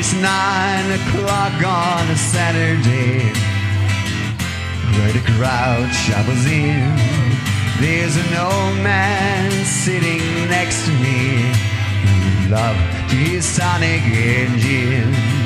It's 9 o'clock on a Saturday, where the crowd shovels in. There's an old man sitting next to me who loves his tonic and gin.